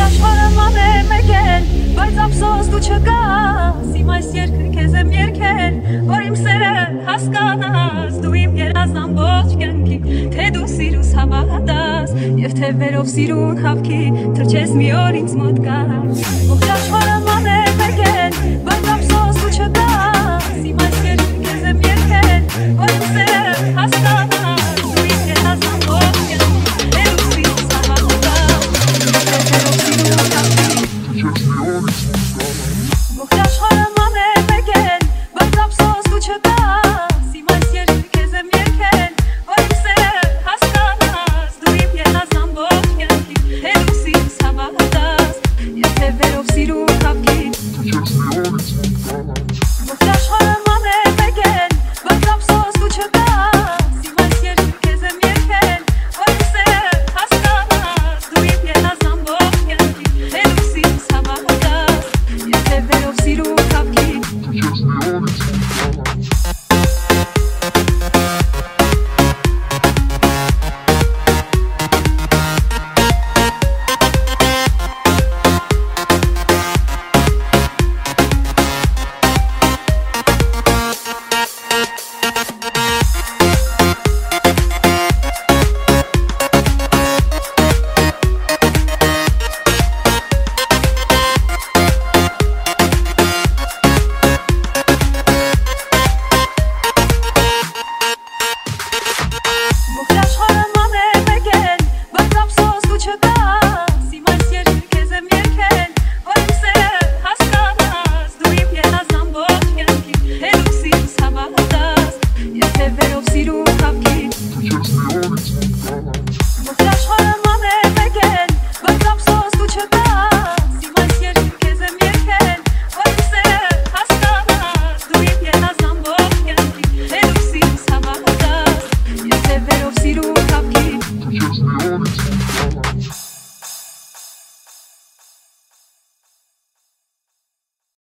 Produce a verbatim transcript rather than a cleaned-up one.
աշխարհը մանեմ եկել, բայց ափսոս դու չկաս, իմ այս երկը քեզ եմ երգել, որ իմ սերը հասկանաս, դու իմ երազն ամբողջ կյանքի, թե դու սիրուս հավատաս, և թե վերով սիրուն հավքի, թրջես մի օր ինձ մոտ գաս, ողջ աշխարհը մանեմ եկել, բայց ափսոս դու չկաս, իմ այս երկը քեզ եմ երգել, որ իմ սերը